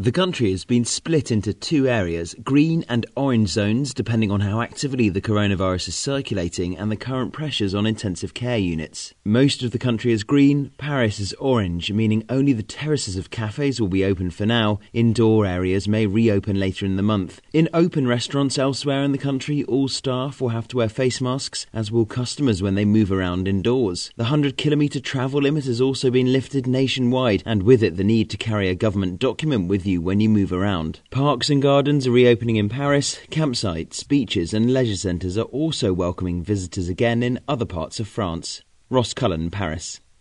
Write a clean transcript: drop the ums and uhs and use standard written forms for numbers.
The country has been split into two areas, green and orange zones, depending on how actively the coronavirus is circulating and the current pressures on intensive care units. Most of the country is green, Paris is orange, meaning only the terraces of cafes will be open for now. Indoor areas may reopen later in the month. In open restaurants elsewhere in the country, all staff will have to wear face masks, as will customers when they move around indoors. The 100-kilometre travel limit has also been lifted nationwide, and with it the need to carry a government document with you when you move around. Parks and gardens are reopening in Paris. Campsites, beaches and leisure centres are also welcoming visitors again in other parts of France. Ross Cullen, Paris.